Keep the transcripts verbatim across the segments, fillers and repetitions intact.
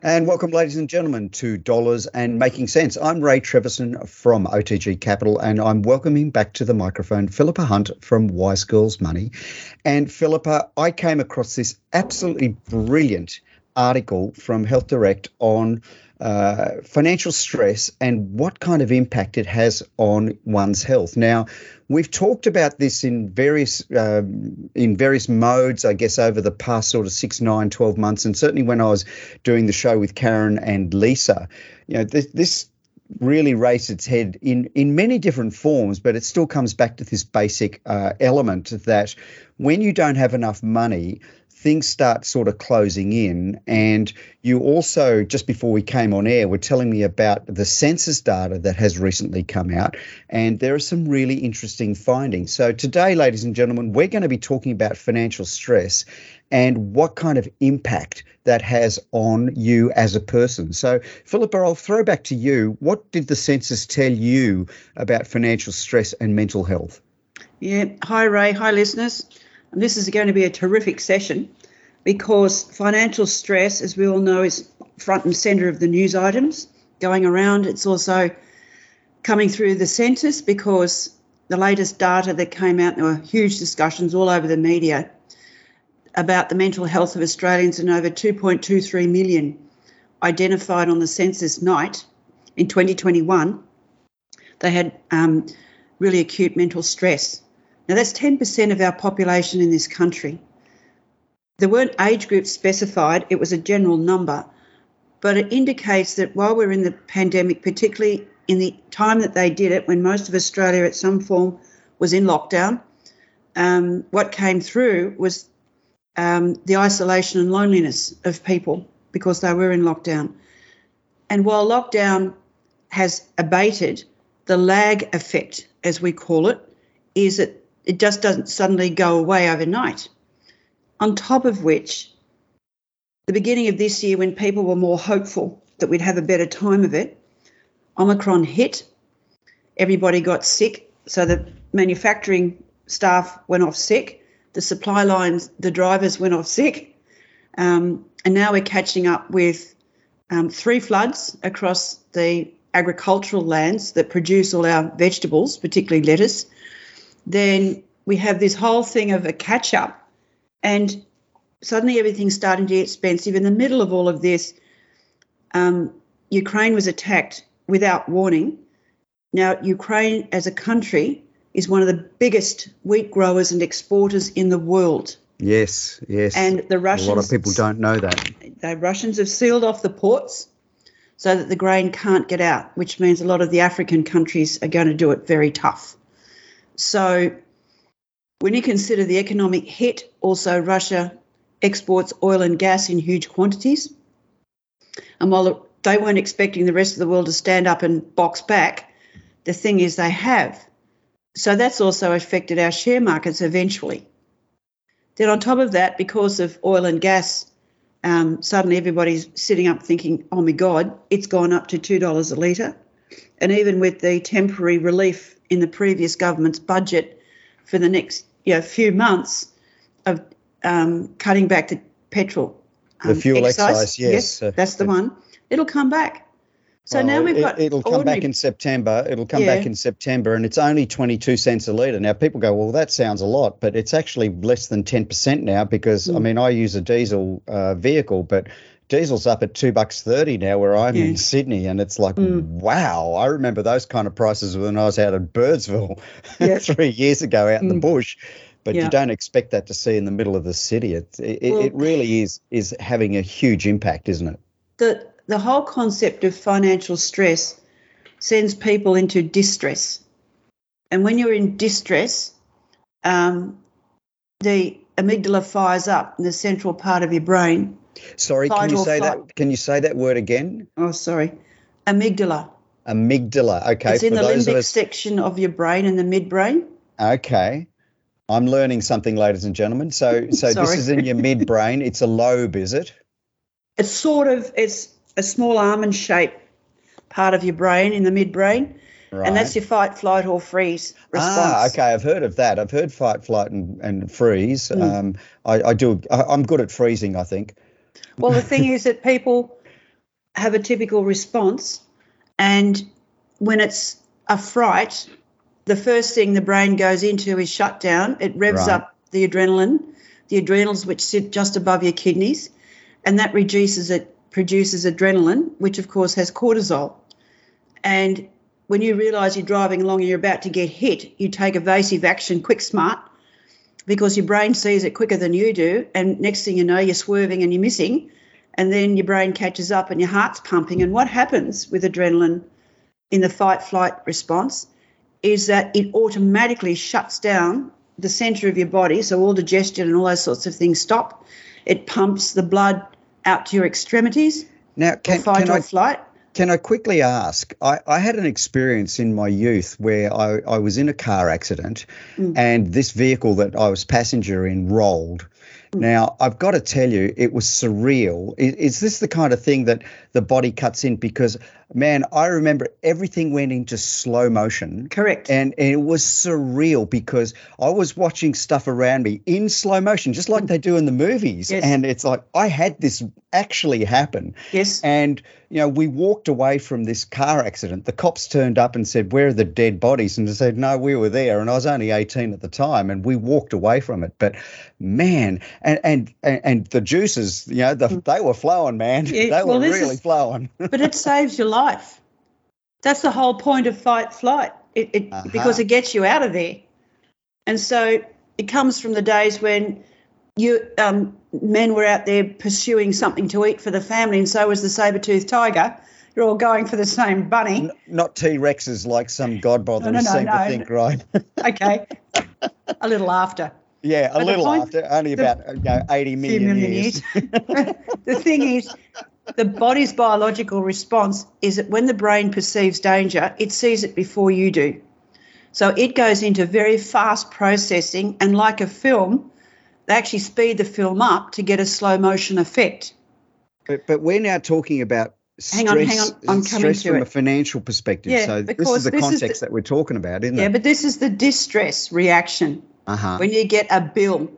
And welcome, ladies and gentlemen, to Dollars and Making Sense. I'm Ray Treverson from O T G Capital, and I'm welcoming back to the microphone Philippa Hunt from Wise Girls Money. And Philippa, I came across this absolutely brilliant article from Health Direct on uh, financial stress and what kind of impact it has on one's health. Now, we've talked about this in various uh, in various modes, I guess, over the past sort of six, nine, twelve months. And certainly when I was doing the show with Karen and Lisa, you know, this, this really raised its head in, in many different forms, but it still comes back to this basic uh, element that when you don't have enough money, things start sort of closing in. And you also, just before we came on air, were telling me about the census data that has recently come out. And there are some really interesting findings. So today, ladies and gentlemen, we're going to be talking about financial stress and what kind of impact that has on you as a person. So, Philippa, I'll throw back to you. What did the census tell you about financial stress and mental health? Yeah. Hi, Ray. Hi, listeners. And this is going to be a terrific session because financial stress, as we all know, is front and centre of the news items going around. It's also coming through the census because the latest data that came out, there were huge discussions all over the media about the mental health of Australians, and over two point two three million identified on the census night in twenty twenty-one. They had um, really acute mental stress. Now, that's ten percent of our population in this country. There weren't age groups specified. It was a general number. But it indicates that while we're in the pandemic, particularly in the time that they did it, when most of Australia at some form was in lockdown, um, what came through was um, the isolation and loneliness of people because they were in lockdown. And while lockdown has abated, the lag effect, as we call it, is that it just doesn't suddenly go away overnight. On top of which, the beginning of this year, when people were more hopeful that we'd have a better time of it, Omicron hit, everybody got sick, so the manufacturing staff went off sick, the supply lines, the drivers went off sick, um, and now we're catching up with um, three floods across the agricultural lands that produce all our vegetables, particularly lettuce. Then we have this whole thing of a catch-up, and suddenly everything's starting to get expensive. In the middle of all of this, um, Ukraine was attacked without warning. Now, Ukraine as a country is one of the biggest wheat growers and exporters in the world. Yes, yes. And the Russians, a lot of people don't know that. The Russians have sealed off the ports so that the grain can't get out, which means a lot of the African countries are going to do it very tough. So when you consider the economic hit, also Russia exports oil and gas in huge quantities. And while they weren't expecting the rest of the world to stand up and box back, the thing is they have. So that's also affected our share markets eventually. Then on top of that, because of oil and gas, um, suddenly everybody's sitting up thinking, oh, my God, it's gone up to two dollars a litre. And even with the temporary relief in the previous government's budget for the next you know, few months of um, cutting back the petrol um, The fuel excise, excise yes. yes Uh, that's the one. It'll come back. So well, now we've got it, It'll come ordinary... back in September. It'll come Yeah. back in September, and it's only twenty-two cents a litre. Now, people go, well, that sounds a lot, but it's actually less than ten percent now because, mm. I mean, I use a diesel uh, vehicle, but diesel's up at two bucks thirty now where I'm yeah. in Sydney, and it's like, mm. wow, I remember those kind of prices when I was out at Birdsville yeah. three years ago out in mm. the bush. But yeah. you don't expect that to see in the middle of the city. It, it, well, it really is is having a huge impact, isn't it? The the whole concept of financial stress sends people into distress. And when you're in distress, um, the amygdala fires up in the central part of your brain. Sorry, can you say flight. that? Can you say that word again? Oh, sorry. Amygdala. Amygdala. Okay. It's in the limbic us... section of your brain in the midbrain. Okay. I'm learning something, ladies and gentlemen. So, so this is in your midbrain. It's a lobe, is it? It's sort of, it's a small almond-shaped part of your brain in the midbrain, right. And that's your fight, flight, or freeze response. Ah, okay. I've heard of that. I've heard fight, flight, and, and freeze. Mm. Um, I, I do. I, I'm good at freezing, I think. Well, the thing is that people have a typical response, and when it's a fright, the first thing the brain goes into is shutdown. It revs Right. up the adrenaline, the adrenals which sit just above your kidneys, and that reduces it, produces adrenaline, which of course has cortisol. And when you realise you're driving along and you're about to get hit, you take evasive action quick smart because your brain sees it quicker than you do, and next thing you know, you're swerving and you're missing, and then your brain catches up and your heart's pumping. And what happens with adrenaline in the fight-flight response is that it automatically shuts down the centre of your body, so all digestion and all those sorts of things stop. It pumps the blood out to your extremities. Now, can, or fight can or I flight. Can I quickly ask, I, I had an experience in my youth where I, I was in a car accident Mm. and this vehicle that I was passenger in rolled. Now, I've got to tell you, it was surreal. Is, is this the kind of thing that the body cuts in? Because, man, I remember everything went into slow motion. Correct. And, and it was surreal because I was watching stuff around me in slow motion, just like they do in the movies. Yes. And it's like I had this actually happen. Yes. And, you know, we walked away from this car accident. The cops turned up and said, "Where are the dead bodies?" And I said, "No, we were there." And I was only eighteen at the time, and we walked away from it. But, man, and and and the juices, you know, the, they were flowing, man. Yeah, they well, were this really is- flowing. But it saves your life. That's the whole point of fight flight. It, it Uh-huh. because it gets you out of there. And so it comes from the days when you um, men were out there pursuing something to eat for the family, and so was the saber-toothed tiger. You're all going for the same bunny. N- Not T-Rexes like some godbothers No, no, no, seem no. to think, right? Okay, a little after. Yeah, a But the little point- after, only the- about you know, eighty Few million, million years. years. The thing is, the body's biological response is that when the brain perceives danger, it sees it before you do. So it goes into very fast processing, and like a film, they actually speed the film up to get a slow motion effect. But, but we're now talking about stress, Hang on, hang on, I'm coming stress to from it. a financial perspective. Yeah, so this because is the this is context the- that we're talking about, isn't Yeah, it? but this is the distress reaction Uh-huh. when you get a bill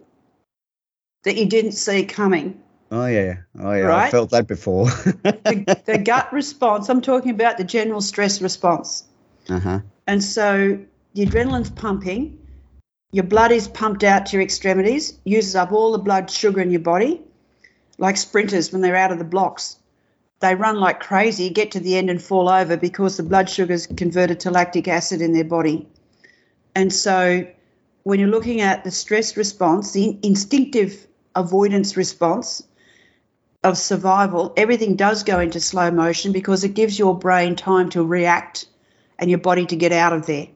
that you didn't see coming. Oh, yeah. Oh, yeah. I Right? felt that before. The, the gut response, I'm talking about the general stress response. uh-huh. And so the adrenaline's pumping, your blood is pumped out to your extremities, uses up all the blood sugar in your body, like sprinters when they're out of the blocks. They run like crazy, get to the end and fall over because the blood sugar's converted to lactic acid in their body. And so when you're looking at the stress response, the instinctive avoidance response of survival, everything does go into slow motion because it gives your brain time to react and your body to get out of there.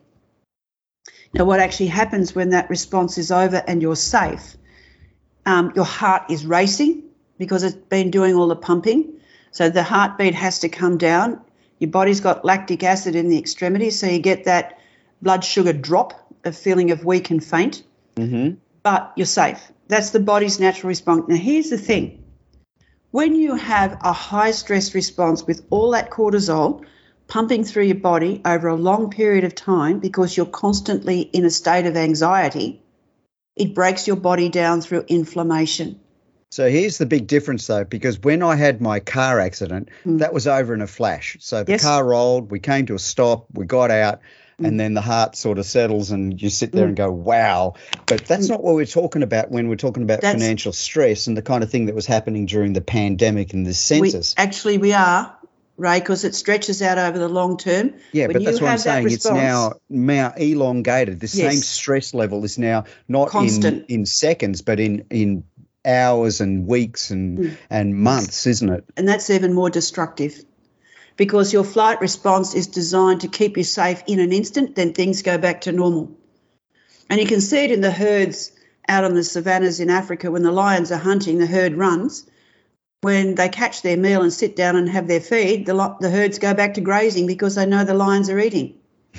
Now, what actually happens when that response is over and you're safe, um, your heart is racing because it's been doing all the pumping. So the heartbeat has to come down. Your body's got lactic acid in the extremities, so you get that blood sugar drop, a feeling of weak and faint, Mm-hmm. but you're safe. That's the body's natural response. Now, here's the thing. When you have a high stress response with all that cortisol pumping through your body over a long period of time because you're constantly in a state of anxiety, it breaks your body down through inflammation. So here's the big difference, though, because when I had my car accident, Mm. that was over in a flash. So the Yes. car rolled, we came to a stop, we got out, Mm. and then the heart sort of settles and you sit there and go, wow. But that's not what we're talking about when we're talking about That's- financial stress and the kind of thing that was happening during the pandemic and the We, census. actually, we are, Ray, because it stretches out over the long term. Yeah, When but that's you what I'm have that saying. It's response- now, now elongated. The Yes. same stress level is now not in, Constant. in seconds, but in, in hours and weeks and, Mm. and months, isn't it? And that's even more destructive because your flight response is designed to keep you safe in an instant, then things go back to normal. And you can see it in the herds out on the savannas in Africa when the lions are hunting, the herd runs. When they catch their meal and sit down and have their feed, the, lo- the herds go back to grazing because they know the lions are eating.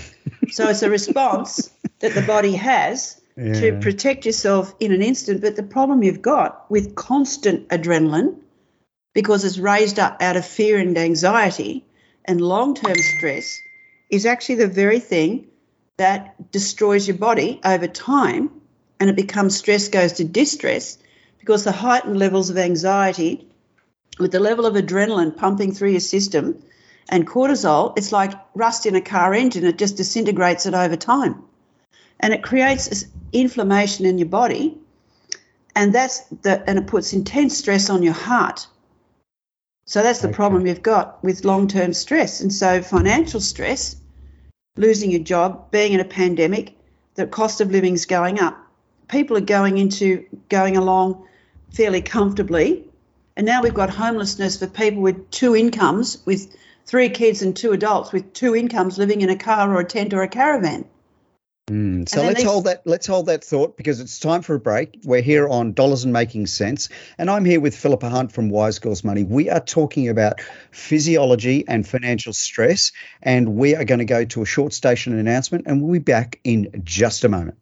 So it's a response that the body has to Yeah. protect yourself in an instant. But the problem you've got with constant adrenaline, because it's raised up out of fear and anxiety and long-term stress, is actually the very thing that destroys your body over time, and it becomes stress goes to distress because the heightened levels of anxiety with the level of adrenaline pumping through your system and cortisol, it's like rust in a car engine. It just disintegrates it over time. And it creates inflammation in your body, and that's the, and it puts intense stress on your heart. So that's the okay. problem you've got with long-term stress. And so financial stress, losing your job, being in a pandemic, the cost of living is going up. People are going into going along fairly comfortably, and now we've got homelessness for people with two incomes, with three kids and two adults with two incomes living in a car or a tent or a caravan. Mm, so let's these... hold that. Let's hold that thought, because it's time for a break. We're here on Dollars and Making Sense, and I'm here with Philippa Hunt from Wise Girls Money. We are talking about physiology and financial stress, and we are going to go to a short station announcement, and we'll be back in just a moment.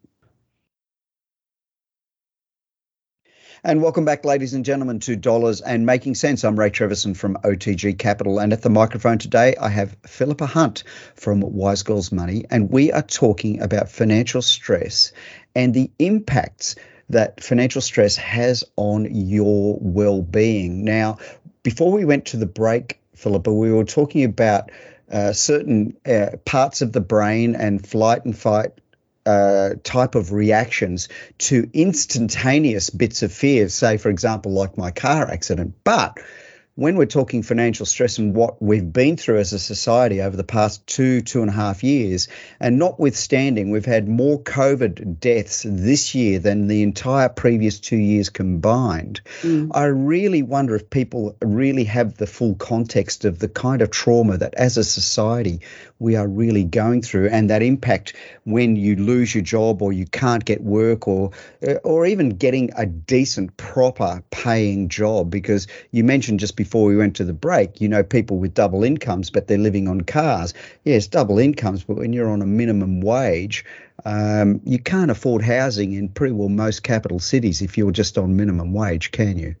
And welcome back, ladies and gentlemen, to Dollars and Making Sense. I'm Ray Treverson from O T G Capital, and at the microphone today I have Philippa Hunt from Wise Girls Money, and we are talking about financial stress and the impacts that financial stress has on your well-being. Now, before we went to the break, Philippa, we were talking about uh, certain uh, parts of the brain and flight and fight Uh, type of reactions to instantaneous bits of fear, say, for example, like my car accident. But when we're talking financial stress and what we've been through as a society over the past two, two and a half years, and notwithstanding, we've had more COVID deaths this year than the entire previous two years combined. Mm. I really wonder if people really have the full context of the kind of trauma that as a society we are really going through, and that impact when you lose your job or you can't get work, or or even getting a decent, proper paying job. Because you mentioned just before we went to the break, you know, people with double incomes, but they're living on cars. Yes, double incomes, but when you're on a minimum wage, um, you can't afford housing in pretty well most capital cities if you're just on minimum wage, can you?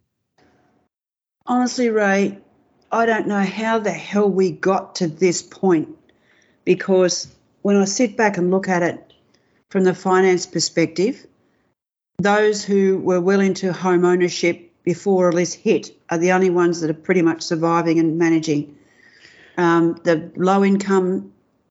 Honestly, Ray, I don't know how the hell we got to this point. Because when I sit back and look at it from the finance perspective, those who were well into home ownership before all this hit are the only ones that are pretty much surviving and managing. Um, the low-income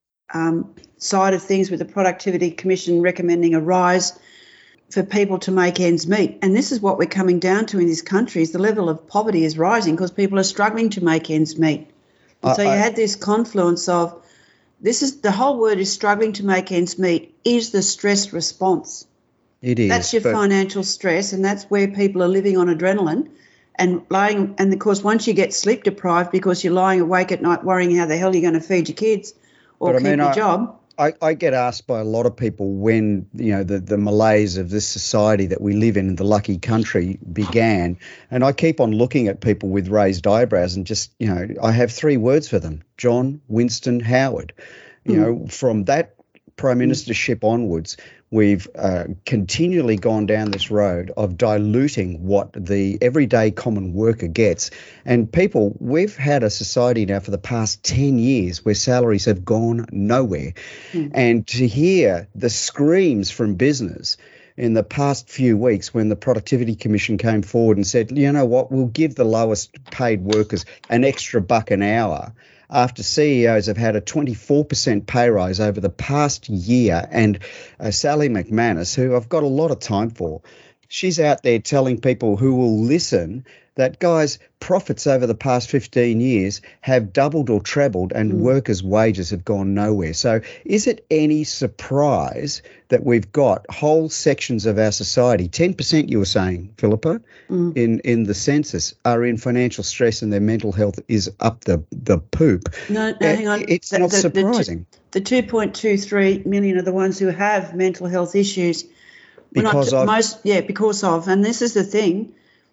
um, side of things, with the Productivity Commission recommending a rise for people to make ends meet. And this is what we're coming down to in this country, is the level of poverty is rising because people are struggling to make ends meet. And I, so you I, had this confluence of, This is the whole word is struggling to make ends meet is the stress response. It is. That's your financial stress, and that's where people are living on adrenaline and lying. And of course, once you get sleep deprived because you're lying awake at night worrying how the hell you're going to feed your kids or but keep I mean, your I, job. I, I get asked by a lot of people when, you know, the, the malaise of this society that we live in, the lucky country, began. And I keep on looking at people with raised eyebrows and just, you know, I have three words for them: John, Winston, Howard. You mm. know, from that prime ministership onwards, we've uh, continually gone down this road of diluting what the everyday common worker gets. And people, we've had a society now for the past ten years where salaries have gone nowhere. Mm. And to hear the screams from business in the past few weeks when the Productivity Commission came forward and said, you know what, we'll give the lowest paid workers an extra buck an hour, after C E Os have had a twenty-four percent pay rise over the past year. And uh, Sally McManus, who I've got a lot of time for, she's out there telling people who will listen that, guys, profits over the past fifteen years have doubled or trebled and mm. workers' wages have gone nowhere. So is it any surprise that we've got whole sections of our society, ten percent you were saying, Philippa, mm. in, in the census, are in financial stress and their mental health is up the, the poop? No, no, hang on. It's the, not the, surprising. The two point two three million are the ones who have mental health issues. Because not, of? Most, yeah, because of. And this is the thing,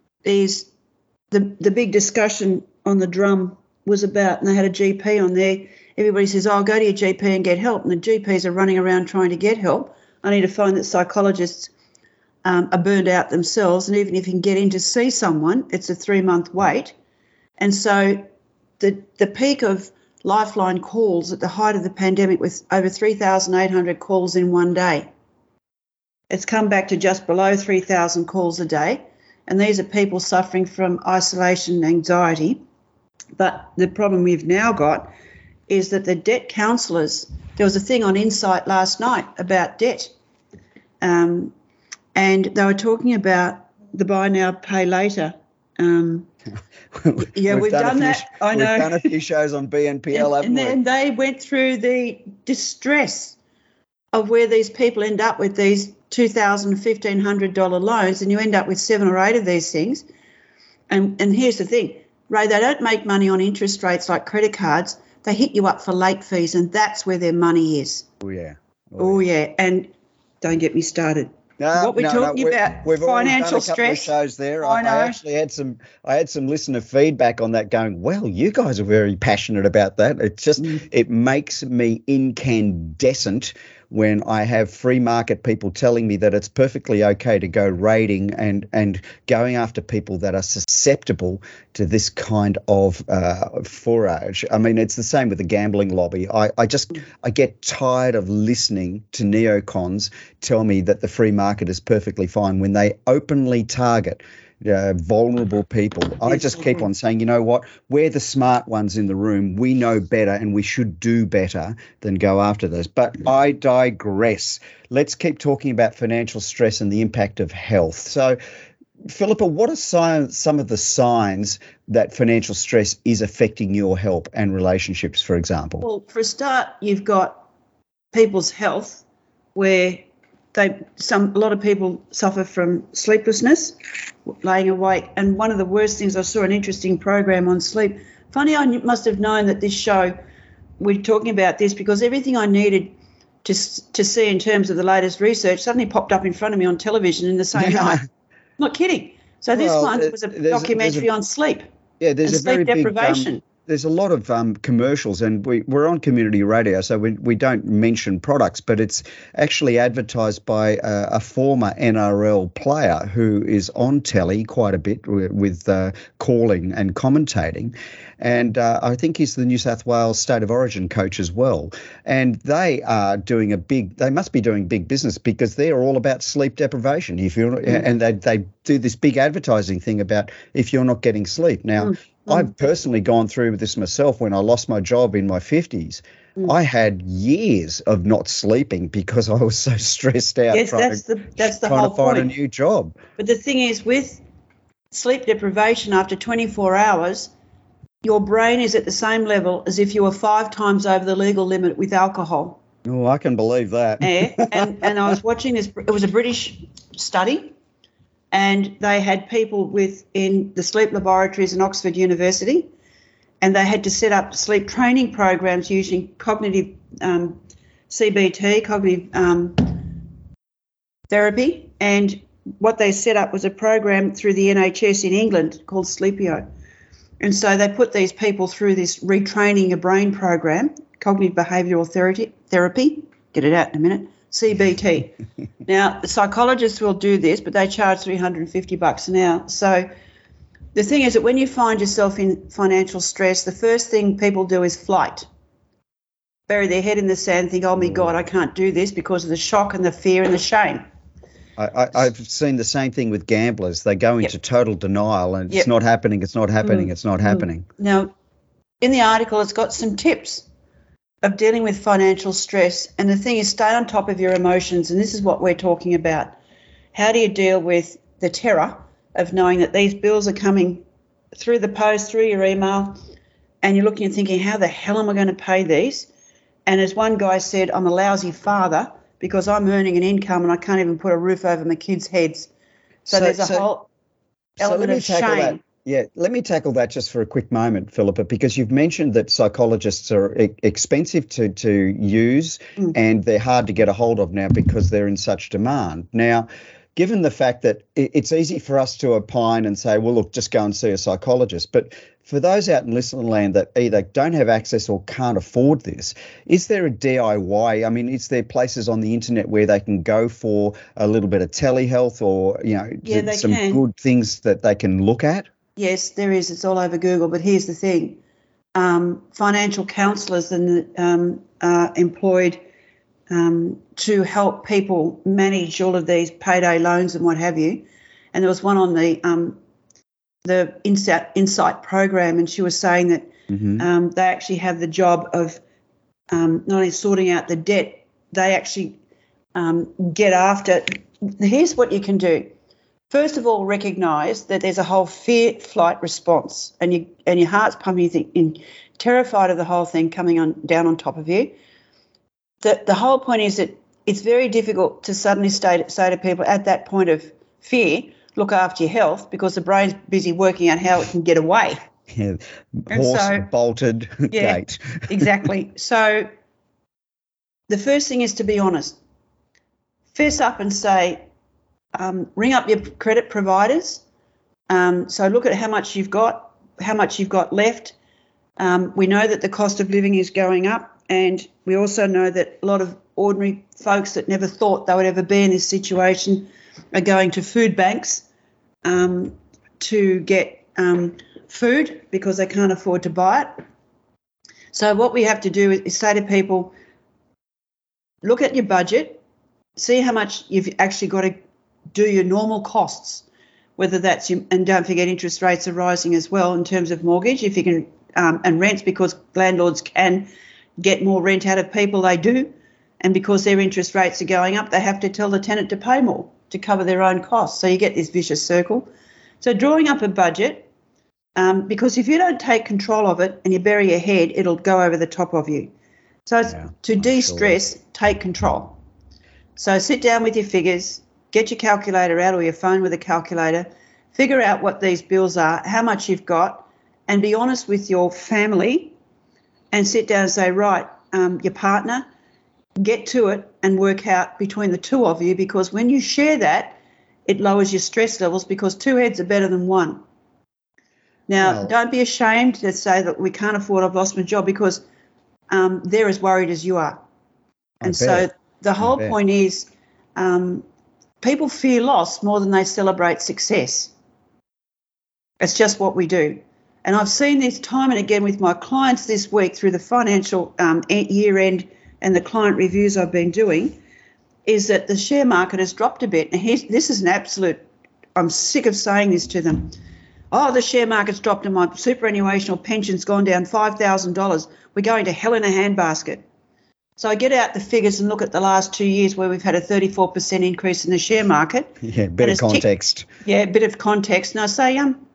is the the big discussion on the drum was about, and they had a G P on there. Everybody says, oh, go to your G P and get help. And the G Ps are running around trying to get help. I need to find that psychologists um, are burned out themselves. And even if you can get in to see someone, it's a three-month wait. And so the the peak of Lifeline calls at the height of the pandemic with over three thousand eight hundred calls in one day. It's come back to just below three thousand calls a day. and these are people suffering from isolation and anxiety. But the problem we've now got is that the debt counsellors, there was a thing on Insight last night about debt, um, and they were talking about the buy now, pay later. Um, yeah, we've, we've done, done that. Few, I know. We've done a few shows on B N P L, and, haven't and we? And they went through the distress of where these people end up with these two thousand dollars, fifteen hundred dollars loans, and you end up with seven or eight of these things. And and here's the thing, Ray, they don't make money on interest rates like credit cards. They hit you up for late fees, and that's where their money is. Oh, yeah. Oh, oh yeah. yeah. And don't get me started. No, what we're no, talking no. about, we've, we've financial done a couple stress. Of shows there. I, I, know. I actually had some. I had some listener feedback on that, going, "Well, you guys are very passionate about that." It just mm. it makes me incandescent when I have free market people telling me that it's perfectly okay to go raiding and and going after people that are susceptible to this kind of uh, forage. I mean, it's the same with the gambling lobby. I, I just I get tired of listening to neocons tell me that the free market is perfectly fine when they openly target Uh, vulnerable people. I just keep on saying, you know what, we're the smart ones in the room. We know better, and we should do better than go after this. But I digress. Let's keep talking about financial stress and the impact of health. So, Philippa, what are si- some of the signs that financial stress is affecting your health and relationships, for example? Well, for a start, you've got people's health where They, some, a lot of people suffer from sleeplessness, laying awake. And one of the worst things, I saw an interesting program on sleep. Funny, I must have known that this show, we're talking about this, because everything I needed to to see in terms of the latest research suddenly popped up in front of me on television in the same yeah. night. Not kidding. So this well, one was a documentary a, on sleep. Yeah, there's and a sleep very deprivation. Big, um, there's a lot of um, commercials, and we, we're on community radio, so we, we don't mention products, but it's actually advertised by uh, a former N R L player who is on telly quite a bit with, with uh, calling and commentating. And uh, I think he's the New South Wales State of Origin coach as well. And they are doing a big, they must be doing big business, because they're all about sleep deprivation. If you're, mm. And they, they do this big advertising thing about if you're not getting sleep. Now, mm. I've personally gone through this myself when I lost my job in my fifties. Mm. I had years of not sleeping because I was so stressed out yes, trying, that's the, that's the trying whole to find point. a new job. But the thing is, with sleep deprivation after twenty-four hours, your brain is at the same level as if you were five times over the legal limit with alcohol. Oh, I can believe that. Yeah, and, and I was watching this, it was a British study, and they had people with in the sleep laboratories in Oxford University, and they had to set up sleep training programs using cognitive um, C B T, cognitive um, therapy, and what they set up was a program through the N H S in England called Sleepio. And so they put these people through this retraining your brain program, cognitive behavioural therapy, therapy, get it out in a minute, C B T. Now, the psychologists will do this, but they charge three hundred fifty bucks an hour. So the thing is that when you find yourself in financial stress, the first thing people do is flight. Bury their head in the sand, think, oh, my God, I can't do this because of the shock and the fear and the shame. I, I, I've seen the same thing with gamblers. They go into yep. total denial and yep. it's not happening, it's not happening, mm. it's not happening. Now, in the article, it's got some tips of dealing with financial stress. And the thing is, stay on top of your emotions. And this is what we're talking about. How do you deal with the terror of knowing that these bills are coming through the post, through your email, and you're looking and thinking, how the hell am I going to pay these? And as one guy said, I'm a lousy father because I'm earning an income and I can't even put a roof over my kids' heads. So, so there's a so, whole element so of shame. That. Yeah, let me tackle that just for a quick moment, Philippa, because you've mentioned that psychologists are e- expensive to, to use mm. and they're hard to get a hold of now because they're in such demand. Now, given the fact that it's easy for us to opine and say, well, look, just go and see a psychologist. But for those out in listener land that either don't have access or can't afford this, is there a D I Y? I mean, is there places on the internet where they can go for a little bit of telehealth or, you know, yeah, some can. good things that they can look at? Yes, there is. It's all over Google. But here's the thing. Um, financial counsellors and um, are employed um, to help people manage all of these payday loans and what have you. and there was one on the um, the Insight, Insight program, and she was saying that Mm-hmm. um, they actually have the job of um, not only sorting out the debt, they actually um, get after. Here's what you can do. First of all, recognise that there's a whole fear flight response, and you and your heart's pumping. You think, in, terrified of the whole thing coming on down on top of you. The the whole point is that it's very difficult to suddenly say, say to people at that point of fear, look after your health, because the brain's busy working out how it can get away. Yeah, horse so, bolted yeah, gate. Exactly. So the first thing is to be honest. Fess up and say, um, ring up your credit providers. Um, so look at how much you've got, how much you've got left. Um, we know that the cost of living is going up, and we also know that a lot of ordinary folks that never thought they would ever be in this situation are going to food banks um, to get um, food because they can't afford to buy it. So what we have to do is say to people, look at your budget, see how much you've actually got to do your normal costs, whether that's your, and don't forget interest rates are rising as well in terms of mortgage, if you can, um, and rents, because landlords can get more rent out of people, they do, and because their interest rates are going up, they have to tell the tenant to pay more to cover their own costs. So you get this vicious circle. So drawing up a budget, um, because if you don't take control of it and you bury your head, it'll go over the top of you. So Yeah, to de-stress, sure. Take control. So sit down with your figures, get your calculator out or your phone with a calculator, figure out what these bills are, how much you've got, and be honest with your family and sit down and say, right, um, your partner, get to it and work out between the two of you, because when you share that, it lowers your stress levels because two heads are better than one. Now, Well, don't be ashamed to say that we can't afford, I've lost my job, because um, they're as worried as you are. I And so bet. the whole bet. point is um, people fear loss more than they celebrate success. It's just what we do. And I've seen this time and again with my clients this week through the financial um, year end and the client reviews I've been doing, is that the share market has dropped a bit. And here's, this is an absolute, I'm sick of saying this to them. Oh, the share market's dropped and my superannuation or pension's gone down five thousand dollars. We're going to hell in a handbasket. So I get out the figures and look at the last two years where we've had a thirty-four percent increase in the share market. Yeah, bit of context. Tick, yeah, a bit of context. And I say, um,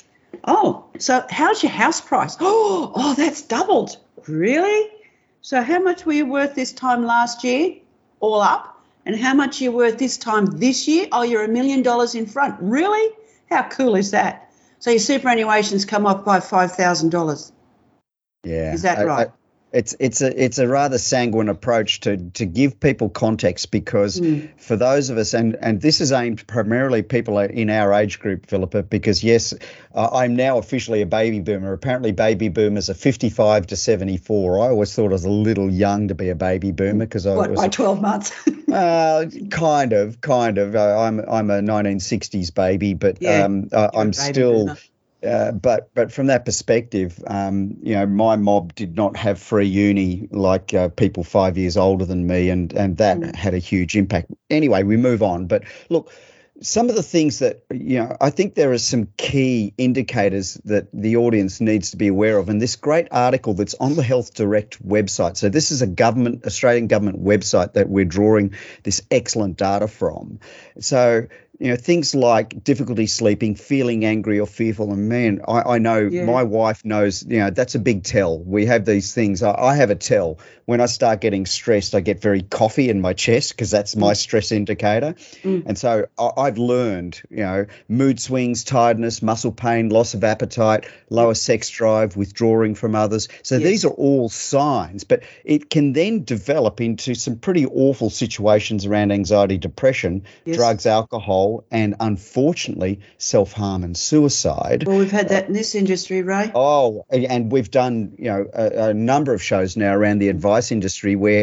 oh, so how's your house price? Oh, oh, that's doubled. Really? So how much were you worth this time last year, all up? And how much are you worth this time this year? Oh, you're a million dollars in front. Really? How cool is that? So your superannuation's come up by five thousand dollars. Yeah. Is that I- right? I- It's it's a it's a rather sanguine approach to to give people context, because Mm. for those of us, and and this is aimed primarily people in our age group, Philippa, because yes, uh, I'm now officially a baby boomer. Apparently, baby boomers are fifty-five to seventy-four. I always thought I was a little young to be a baby boomer because I What, was by twelve months? uh, kind of, kind of. Uh, I'm I'm a nineteen sixties baby, but Yeah, um, uh, you're a I'm baby still. boomer. Uh, but but from that perspective, um, you know, my mob did not have free uni like uh, people five years older than me, and and that Mm. had a huge impact. Anyway, we move on. But look, some of the things that, you know, I think there are some key indicators that the audience needs to be aware of. And this great article that's on the Health Direct website. So this is a government, Australian government website that we're drawing this excellent data from. So, you know, things like difficulty sleeping, feeling angry or fearful. And man, I, I know Yeah. my wife knows, you know, that's a big tell. We have these things. I, I have a tell. When I start getting stressed, I get very coughy in my chest because that's my stress indicator. Mm. And so I, I've learned, you know, mood swings, tiredness, muscle pain, loss of appetite, lower sex drive, withdrawing from others. So Yes. these are all signs, but it can then develop into some pretty awful situations around anxiety, depression, Yes. drugs, alcohol, and unfortunately self-harm and suicide. Well, we've had that in this industry, Ray. Oh, and we've done, you know, a, a number of shows now around the advice industry where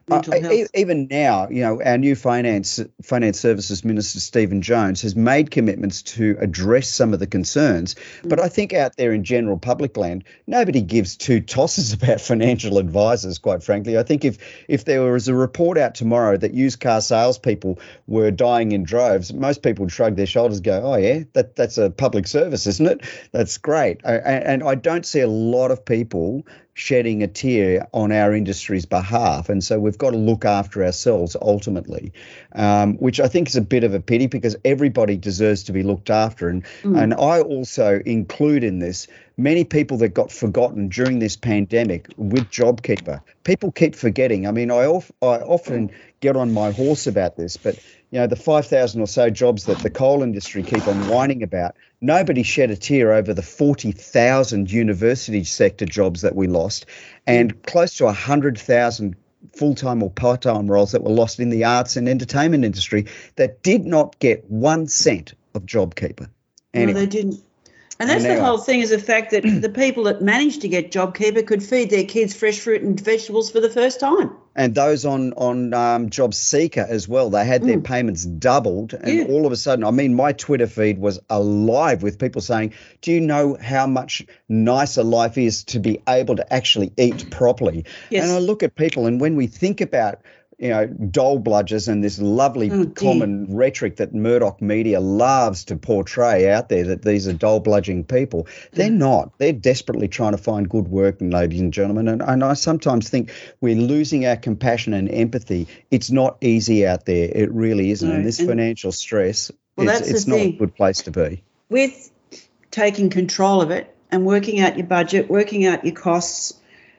mental uh, health. e- even now, you know, our new finance finance services minister Stephen Jones has made commitments to address some of the concerns. Mm. But I think out there in general public land, nobody gives two tosses about financial advisors. Quite frankly, I think if if there was a report out tomorrow that used car salespeople were dying in droves, most people would shrug their shoulders and go, "Oh yeah, that that's a public service, isn't it? That's great." And, and I don't see a lot of people shedding a tear on our industry's behalf. And so we've got to look after ourselves ultimately, um, which I think is a bit of a pity because everybody deserves to be looked after. And, mm. and I also include in this many people that got forgotten during this pandemic with JobKeeper. People keep forgetting. I mean, I, of, I often get on my horse about this, but you know, the five thousand or so jobs that the coal industry keep on whining about, nobody shed a tear over the forty thousand university sector jobs that we lost and close to one hundred thousand full-time or part-time roles that were lost in the arts and entertainment industry that did not get one cent of JobKeeper. Anyway. No, they didn't. And that's and the whole thing is the fact that the people that managed to get JobKeeper could feed their kids fresh fruit and vegetables for the first time. And those on, on um, JobSeeker as well, they had their mm. payments doubled. And yeah. all of a sudden, I mean, my Twitter feed was alive with people saying, do you know how much nicer life is to be able to actually eat properly? Yes. And I look at people and when we think about you know, dole bludgers and this lovely oh, common rhetoric that Murdoch media loves to portray out there that these are dole bludging people. They're not. They're desperately trying to find good work, ladies and gentlemen. And, and I sometimes think we're losing our compassion and empathy. It's not easy out there. It really isn't. No, and this and financial stress, well, it's, it's not a good place to be. With taking control of it and working out your budget, working out your costs,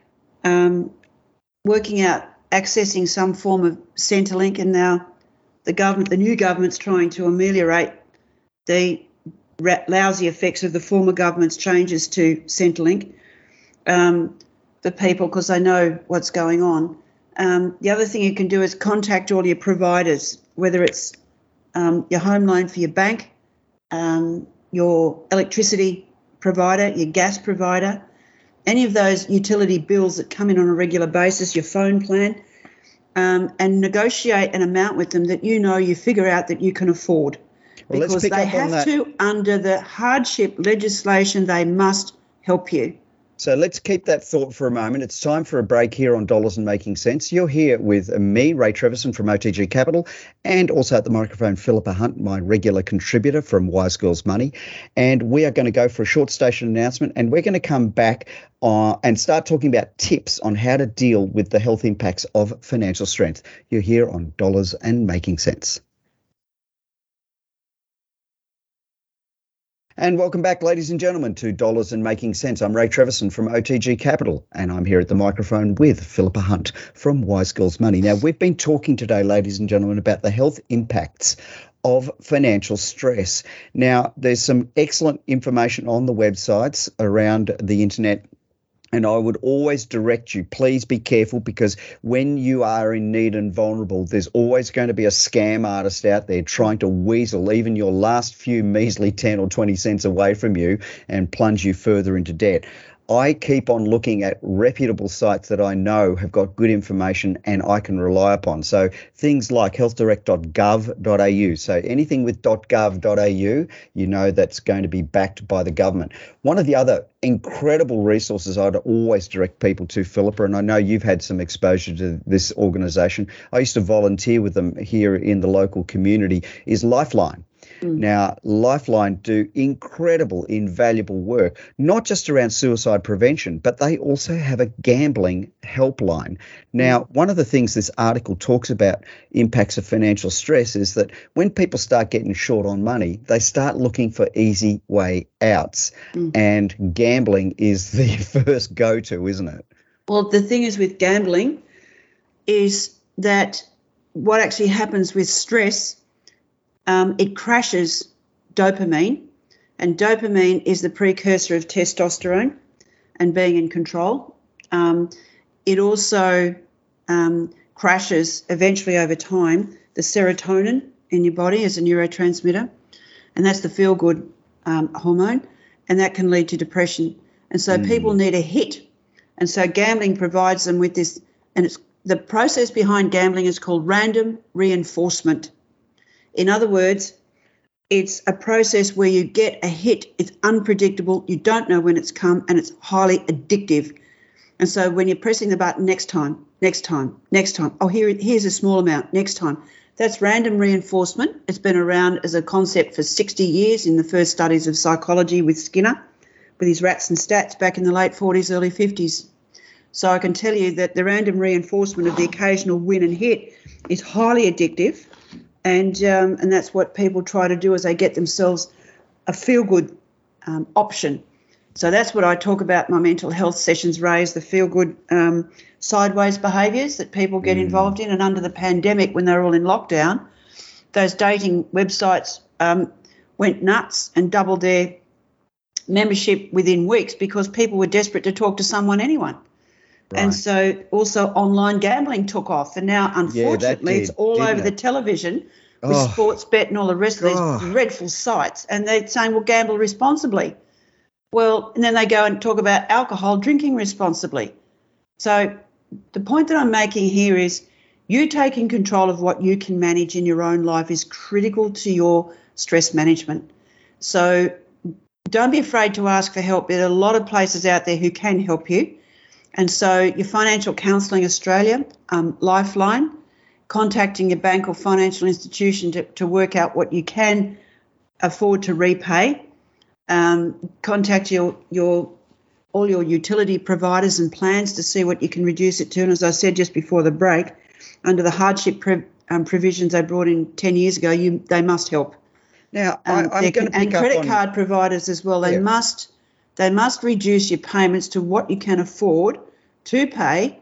um, working out accessing some form of Centrelink, and now the government, the new government's trying to ameliorate the lousy effects of the former government's changes to Centrelink um, for people because they know what's going on. Um, the other thing you can do is contact all your providers, whether it's um, your home loan for your bank, um, your electricity provider, your gas provider, any of those utility bills that come in on a regular basis, your phone plan, um, and negotiate an amount with them that you know you figure out that you can afford. Well, because they have to, under the hardship legislation, they must help you. So let's keep that thought for a moment. It's time for a break here on Dollars and Making Sense. You're here with me, Ray Treverson from O T G Capital, and also at the microphone, Philippa Hunt, my regular contributor from Wise Girls Money. And we are going to go for a short station announcement, and we're going to come back uh, and start talking about tips on how to deal with the health impacts of financial strength. You're here on Dollars and Making Sense. And welcome back, ladies and gentlemen, to Dollars and Making Sense. I'm Ray Treverson from O T G Capital, and I'm here at the microphone with Philippa Hunt from Wise Girls Money. Now, we've been talking today, ladies and gentlemen, about the health impacts of financial stress. Now, there's some excellent information on the websites around the internet. And I would always direct you, please be careful, because when you are in need and vulnerable, there's always going to be a scam artist out there trying to weasel even your last few measly ten or twenty cents away from you and plunge you further into debt. I keep on looking at reputable sites that I know have got good information and I can rely upon. So things like health direct dot gov dot a u. So anything with .gov dot a u, you know that's going to be backed by the government. One of the other incredible resources I'd always direct people to, Philippa, and I know you've had some exposure to this organisation. I used to volunteer with them here in the local community, is Lifeline. Mm. Now, Lifeline do incredible, invaluable work, not just around suicide prevention, but they also have a gambling helpline. Now, one of the things this article talks about impacts of financial stress is that when people start getting short on money, they start looking for easy way outs. Mm. And gambling is the first go-to, isn't it? Well, the thing is with gambling is that what actually happens with stress, Um, it crashes dopamine, and dopamine is the precursor of testosterone and being in control. Um, it also um, crashes eventually over time the serotonin in your body as a neurotransmitter, and that's the feel-good um, hormone, and that can lead to depression. And so mm. people need a hit, and so gambling provides them with this, and it's the process behind gambling is called random reinforcement. In other words, it's a process where you get a hit, it's unpredictable, you don't know when it's come, and it's highly addictive. And so when you're pressing the button next time, next time, next time, oh, here, here's a small amount, next time, that's random reinforcement. It's been around as a concept for sixty years in the first studies of psychology with Skinner, with his rats and stats back in the late forties, early fifties. So I can tell you that the random reinforcement of the occasional win and hit is highly addictive, and um, and that's what people try to do as they get themselves a feel-good um, option. So that's what I talk about in my mental health sessions, Raise the feel-good um, sideways behaviours that people get mm. involved in. And under the pandemic, when they were all in lockdown, those dating websites um, went nuts and doubled their membership within weeks because people were desperate to talk to someone, anyone. Right. And so also online gambling took off. And now, unfortunately, yeah, it's all over it? the television with oh. Sportsbet and all the rest of these oh. dreadful sites. And they're saying, well, gamble responsibly. Well, and then they go and talk about alcohol, drinking responsibly. So the point that I'm making here is you taking control of what you can manage in your own life is critical to your stress management. So don't be afraid to ask for help. There are a lot of places out there who can help you. And so your Financial Counselling Australia, um, Lifeline, contacting your bank or financial institution to, to work out what you can afford to repay. Um, contact your your all your utility providers and plans to see what you can reduce it to. And as I said just before the break, under the hardship pre, um, provisions they brought in ten years ago, you they must help. Now, um, I, I'm going to pick and credit up on, card providers as well. They yeah. must they must reduce your payments to what you can afford to pay,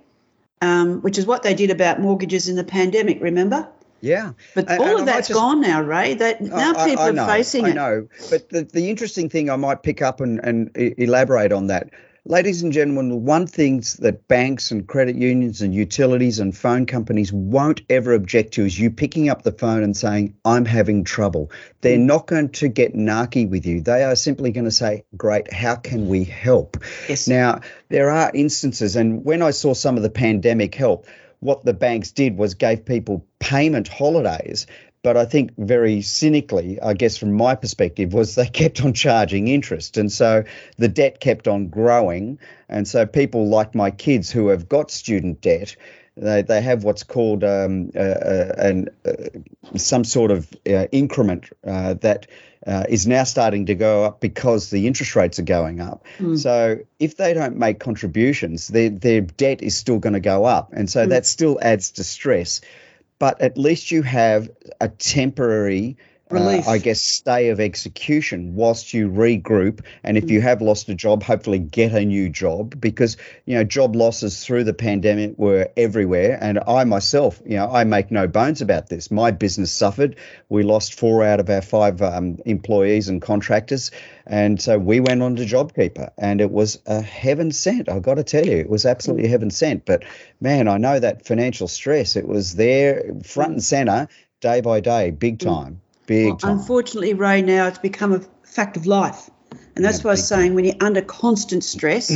um, which is what they did about mortgages in the pandemic. Remember? Yeah. But all and of that's just, gone now, Ray. That now I, people I know, are facing I it. I know. But the, the interesting thing I might pick up and, and elaborate on that. Ladies and gentlemen, the one thing that banks and credit unions and utilities and phone companies won't ever object to is you picking up the phone and saying, I'm having trouble. They're mm. not going to get narky with you. They are simply going to say, great, how can we help? Yes. Now, there are instances, and when I saw some of the pandemic help, what the banks did was gave people payment holidays. But I think very cynically, I guess from my perspective, was they kept on charging interest. And so the debt kept on growing. And so people like my kids who have got student debt, they, they have what's called um, uh, uh, an, uh, some sort of uh, increment uh, that uh, is now starting to go up because the interest rates are going up. Mm. So if they don't make contributions, their, their debt is still going to go up. And so mm. that still adds to stress. But at least you have a temporary, uh, I guess, stay of execution whilst you regroup. And if you have lost a job, hopefully get a new job, because, you know, job losses through the pandemic were everywhere. And I myself, you know, I make no bones about this. My business suffered. We lost four out of our five um, employees and contractors. And so we went on to JobKeeper, and it was a heaven sent. I've got to tell you, it was absolutely a heaven sent. But, man, I know that financial stress, it was there front and centre day by day, big time, big well, time. Unfortunately, Ray, now it's become a fact of life. And that's yeah, what I was saying, when you're under constant stress,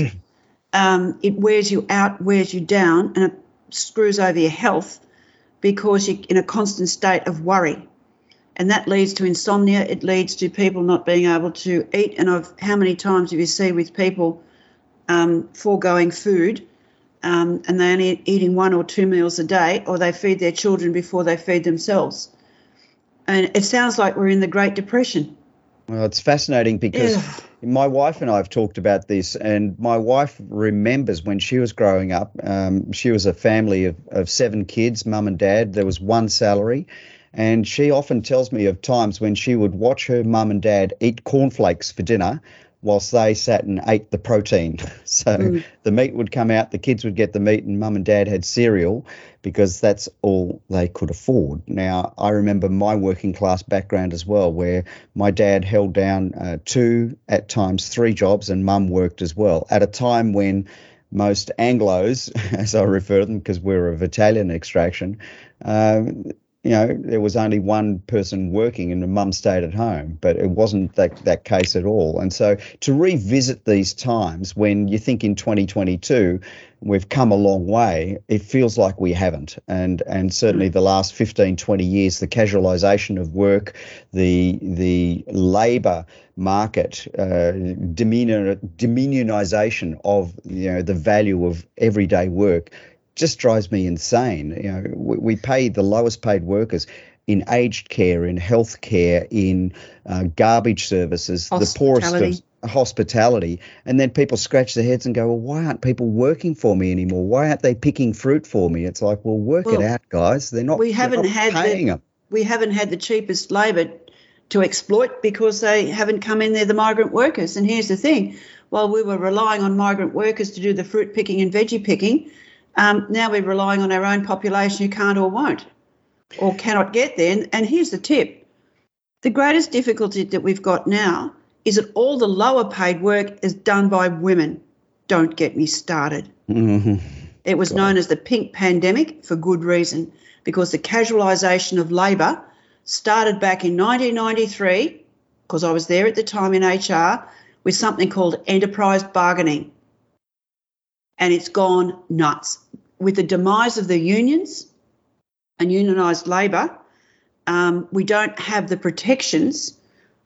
um, it wears you out, wears you down, and it screws over your health because you're in a constant state of worry. And that leads to insomnia. It leads to people not being able to eat. And I've, how many times have you seen with people um, foregoing food um, and they're only eating one or two meals a day, or they feed their children before they feed themselves? And it sounds like we're in the Great Depression. Well, it's fascinating because yeah. my wife and I have talked about this, and my wife remembers when she was growing up, um, she was a family of, of seven kids, mum and dad. There was one salary. And she often tells me of times when she would watch her mum and dad eat cornflakes for dinner whilst they sat and ate the protein. So mm. the meat would come out, the kids would get the meat, and mum and dad had cereal because that's all they could afford. Now, I remember my working class background as well, where my dad held down uh, two, at times three jobs, and mum worked as well, at a time when most Anglos, as I refer to them because we're of Italian extraction, um, you know, there was only one person working and the mum stayed at home, but it wasn't that, that case at all. And so to revisit these times when you think in twenty twenty-two we've come a long way, it feels like we haven't. And and certainly the last fifteen, twenty years, the casualisation of work, the the labour market, uh, diminu- diminutisation of, you know, the value of everyday work just drives me insane. You know, we, we pay the lowest paid workers in aged care, in health care, in uh, garbage services, the poorest of hospitality. And then people scratch their heads and go, well, why aren't people working for me anymore? Why aren't they picking fruit for me? It's like, well, work well, it out, guys. They're not, we haven't not had paying the, them. We haven't had the cheapest labour to exploit because they haven't come in there, the migrant workers. And here's the thing. While we were relying on migrant workers to do the fruit picking and veggie picking, um, now we're relying on our own population who can't or won't or cannot get there. And here's the tip. The greatest difficulty that we've got now is that all the lower paid work is done by women. Don't get me started. Mm-hmm. It was God. known as the pink pandemic for good reason, because the casualisation of labour started back in nineteen ninety-three, because I was there at the time in H R, with something called enterprise bargaining. And it's gone nuts. With the demise of the unions and unionised labour, um, we don't have the protections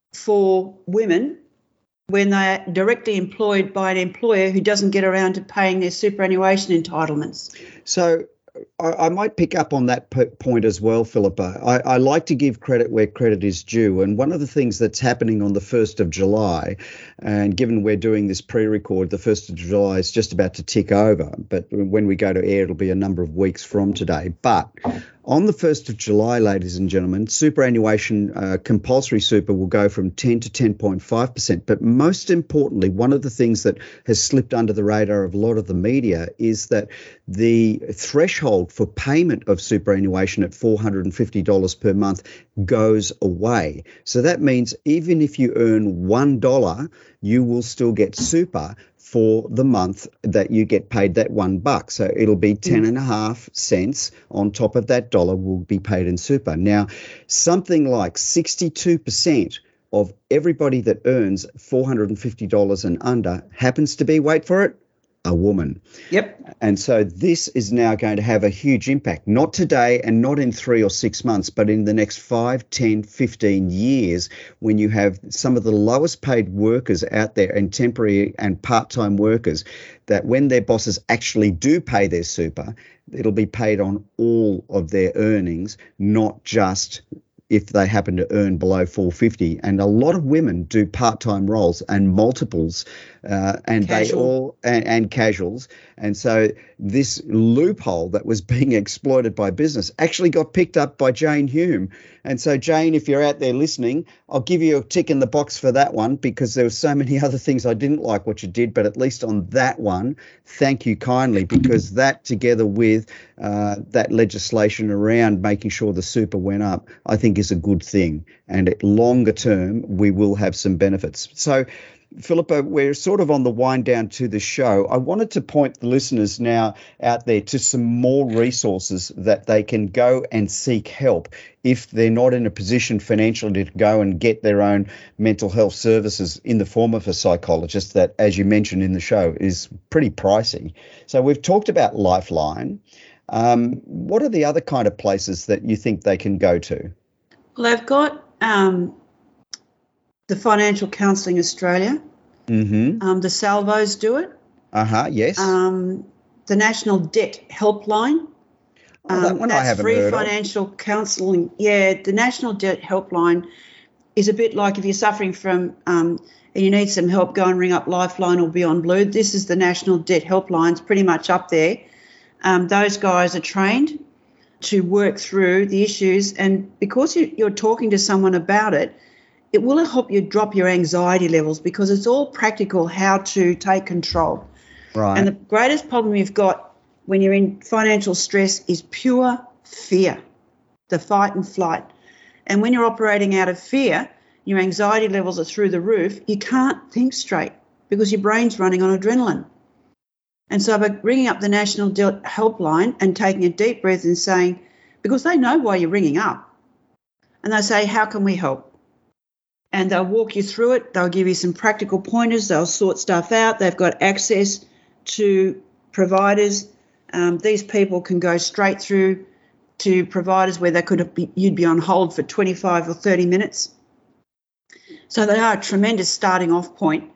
for women when they are directly employed by an employer who doesn't get around to paying their superannuation entitlements. So I, I might pick up on that p- point as well, Philippa. I, I like to give credit where credit is due. And one of the things that's happening on the first of July, and given we're doing this pre-record, the first of July is just about to tick over. But when we go to air, it'll be a number of weeks from today. But on the first of July, ladies and gentlemen, superannuation uh, compulsory super will go from ten to ten point five percent. But most importantly, one of the things that has slipped under the radar of a lot of the media is that the threshold for payment of superannuation at four hundred fifty dollars per month goes away. So that means even if you earn one dollar, you will still get super for the month that you get paid that one buck. So it'll be ten and a half cents on top of that dollar will be paid in super. Now, something like sixty-two percent of everybody that earns four hundred fifty dollars and under happens to be, wait for it, a woman. Yep. And so this is now going to have a huge impact, not today and not in three or six months, but in the next five, ten, fifteen years, when you have some of the lowest paid workers out there and temporary and part-time workers, that when their bosses actually do pay their super, it'll be paid on all of their earnings, not just if they happen to earn below four hundred fifty dollars. And a lot of women do part-time roles and multiples uh, and Casual. they all and, and casuals. And so this loophole that was being exploited by business actually got picked up by Jane Hume. And so, Jane, if you're out there listening, I'll give you a tick in the box for that one, because there were so many other things I didn't like what you did. But at least on that one, thank you kindly, because that together with uh, that legislation around making sure the super went up, I think is a good thing. And at longer term, we will have some benefits. So, Philippa, we're sort of on the wind down to the show. I wanted to point the listeners now out there to some more resources that they can go and seek help if they're not in a position financially to go and get their own mental health services in the form of a psychologist that, as you mentioned in the show, is pretty pricey. So we've talked about Lifeline. Um, what are the other kind of places that you think they can go to? Well, they've got um, the Financial Counselling Australia. Mm-hmm. Um, the Salvos do it. Uh-huh, yes. Um, the National Debt Helpline. Oh, that one um, I haven't free heard financial of. counselling. Yeah, the National Debt Helpline is a bit like if you're suffering from um, and you need some help, go and ring up Lifeline or Beyond Blue. This is the National Debt Helpline. It's pretty much up there. Um, those guys are trained to work through the issues, and because you, you're talking to someone about it, it will help you drop your anxiety levels, because it's all practical how to take control. Right. And the greatest problem you've got when you're in financial stress is pure fear, the fight and flight. And when you're operating out of fear, your anxiety levels are through the roof. You can't think straight because your brain's running on adrenaline. And so by ringing up the National Debt Helpline and taking a deep breath and saying, because they know why you're ringing up. And they say, how can we help? And they'll walk you through it. They'll give you some practical pointers. They'll sort stuff out. They've got access to providers. Um, these people can go straight through to providers where they could be, you'd be on hold for twenty-five or thirty minutes. So they are a tremendous starting off point.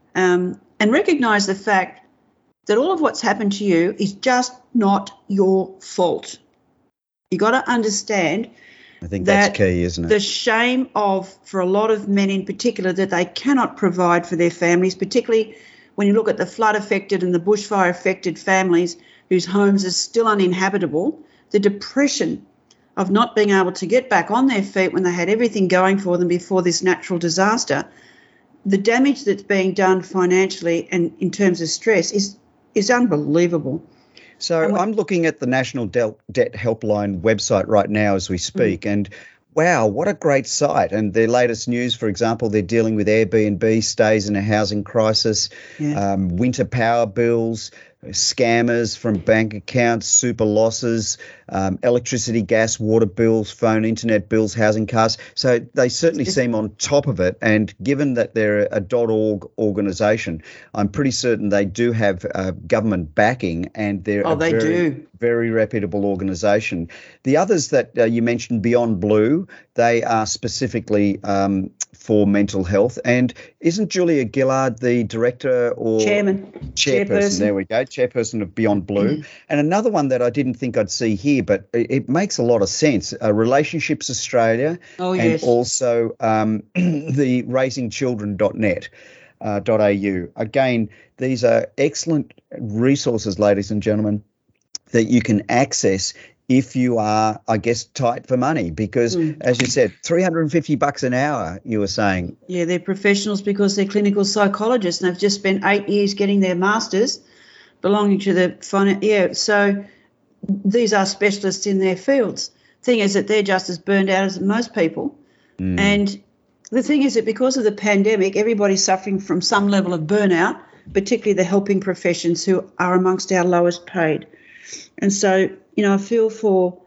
Um, and recognise the fact that all of what's happened to you is just not your fault. You've got to understand I think that that's key, isn't it? The shame of, for a lot of men in particular, that they cannot provide for their families, particularly when you look at the flood-affected and the bushfire-affected families whose homes are still uninhabitable, the depression of not being able to get back on their feet when they had everything going for them before this natural disaster, the damage that's being done financially and in terms of stress is is unbelievable. So I'm looking at the National Del- Debt Helpline website right now as we speak, mm. and wow, what a great site. And their latest news, for example, they're dealing with Airbnb stays in a housing crisis, yeah. um, winter power bills, scammers from bank accounts, super losses, um, electricity, gas, water bills, phone, internet bills, housing costs. So they certainly seem on top of it. And given that they're a .org organisation, I'm pretty certain they do have uh, government backing, and they're oh, a they very, do. very reputable organisation. The others that uh, you mentioned, Beyond Blue, they are specifically um, for mental health. And isn't Julia Gillard the director or chairman? Chairperson, Chairperson. There we go, chairperson of Beyond Blue. And another one that I didn't think I'd see here, but it, it makes a lot of sense, uh, Relationships Australia, oh, and yes. also um, the raising children dot net. Uh, .au. Again, these are excellent resources, ladies and gentlemen, that you can access if you are, I guess, tight for money, because mm. as you said, three hundred fifty bucks an hour, you were saying. Yeah, they're professionals because they're clinical psychologists and they've just spent eight years getting their masters belonging to the finance. Yeah, so these are specialists in their fields. Thing is that they're just as burned out as most people. Mm. And the thing is that because of the pandemic, everybody's suffering from some level of burnout, particularly the helping professions who are amongst our lowest paid. And so, you know, I feel for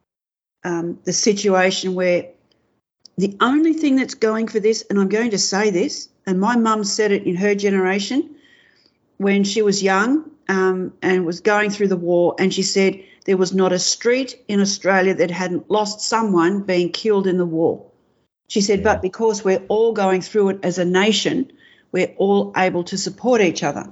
um, the situation where the only thing that's going for this, and I'm going to say this, and my mum said it in her generation when she was young um, and was going through the war, and she said there was not a street in Australia that hadn't lost someone being killed in the war. She said, yeah. but because we're all going through it as a nation, we're all able to support each other.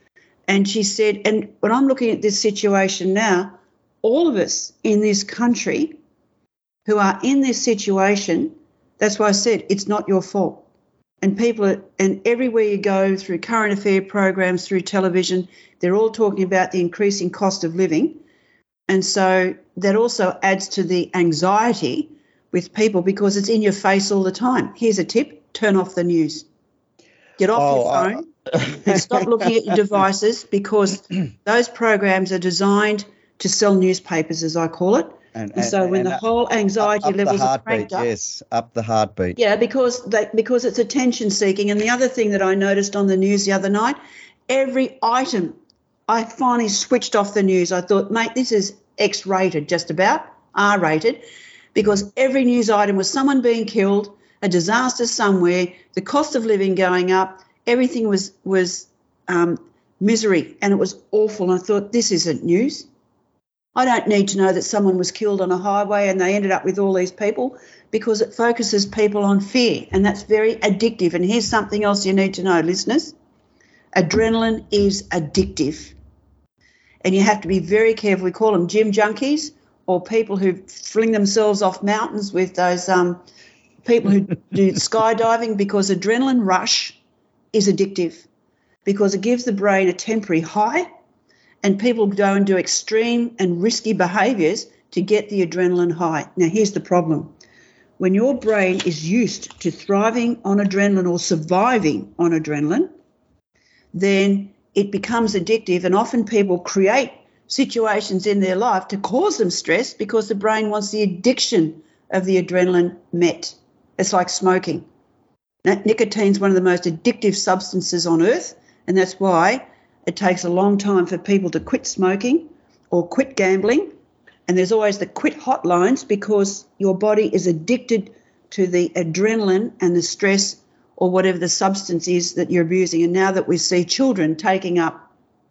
And she said, and when I'm looking at this situation now, all of us in this country who are in this situation, that's why I said it's not your fault. And people, are, and everywhere you go through current affair programs, through television, they're all talking about the increasing cost of living. And so that also adds to the anxiety with people because it's in your face all the time. Here's a tip, turn off the news. Get off oh, your phone uh, and stop looking at your devices because those programs are designed to sell newspapers, as I call it. And, and, and so when and the whole anxiety up, up levels the are cranked up. Yes, up the heartbeat. Yeah, because they, because it's attention seeking. And the other thing that I noticed on the news the other night, every item, I finally switched off the news. I thought, mate, this is X-rated, just about, R-rated, because every news item was someone being killed, a disaster somewhere, the cost of living going up, everything was was um, misery, and it was awful. And I thought, this isn't news. I don't need to know that someone was killed on a highway and they ended up with all these people, because it focuses people on fear, and that's very addictive. And here's something else you need to know, listeners. Adrenaline is addictive, and you have to be very careful. We call them gym junkies, or people who fling themselves off mountains with those um, people who do skydiving, because adrenaline rush is addictive because it gives the brain a temporary high, and people go and do extreme and risky behaviours to get the adrenaline high. Now, here's the problem. When your brain is used to thriving on adrenaline or surviving on adrenaline, then it becomes addictive, and often people create situations in their life to cause them stress because the brain wants the addiction of the adrenaline met. It's like smoking. Now, nicotine's one of the most addictive substances on earth, and that's why it takes a long time for people to quit smoking or quit gambling And there's always the quit hotlines because your body is addicted to the adrenaline and the stress or whatever the substance is that you're abusing. And now that we see children taking up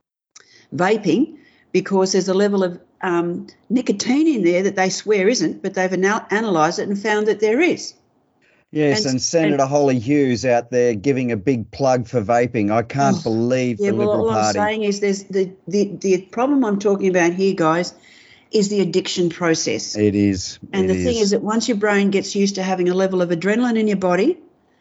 vaping because there's a level of um, nicotine in there that they swear isn't, but they've anal- analysed it and found that there is. Yes, and, and Senator and, Holly Hughes out there giving a big plug for vaping. I can't oh, believe yeah, the well, Liberal all Party. All I'm saying is there's the, the, the problem I'm talking about here, guys, is the addiction process. It is. And it the thing is. is that once your brain gets used to having a level of adrenaline in your body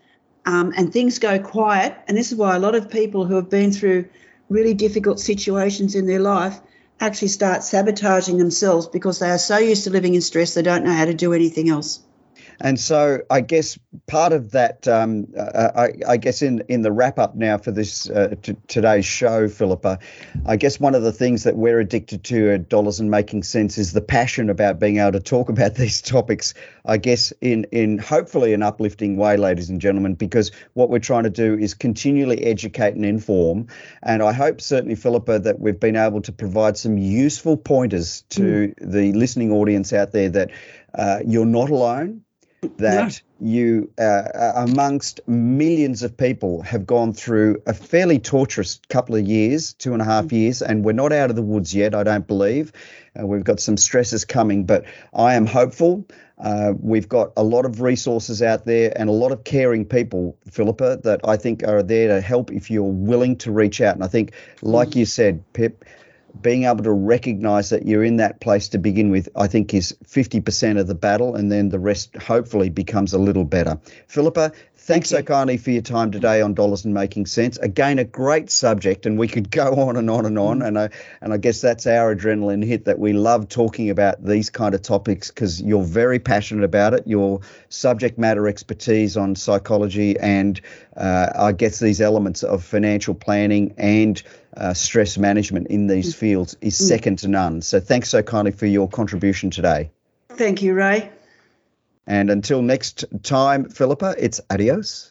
um, and things go quiet, and this is why a lot of people who have been through really difficult situations in their life actually start sabotaging themselves because they are so used to living in stress they don't know how to do anything else. And so I guess part of that, um, uh, I, I guess in, in the wrap up now for this uh, t- today's show, Philippa, I guess one of the things that we're addicted to at Dollars and Making Sense is the passion about being able to talk about these topics, I guess, in, in hopefully an uplifting way, ladies and gentlemen, because what we're trying to do is continually educate and inform. And I hope certainly, Philippa, that we've been able to provide some useful pointers to mm. the listening audience out there that uh, you're not alone. That no. you, uh, amongst millions of people, have gone through a fairly torturous couple of years, two and a half years, and we're not out of the woods yet, I don't believe. Uh, we've got some stresses coming, but I am hopeful. Uh, we've got a lot of resources out there and a lot of caring people, Philippa, that I think are there to help if you're willing to reach out. And I think, like you said, Pip, being able to recognise that you're in that place to begin with, I think is fifty percent of the battle, and then the rest hopefully becomes a little better. Philippa, thanks Thank so kindly for your time today on Dollars and Making Sense. Again, a great subject, and we could go on and on and on. Mm. And I and I guess that's our adrenaline hit, that we love talking about these kind of topics because you're very passionate about it. Your subject matter expertise on psychology and uh, I guess these elements of financial planning and uh, stress management in these fields is second to none. So thanks so kindly for your contribution today. Thank you, Ray. And until next time, Philippa, it's adios.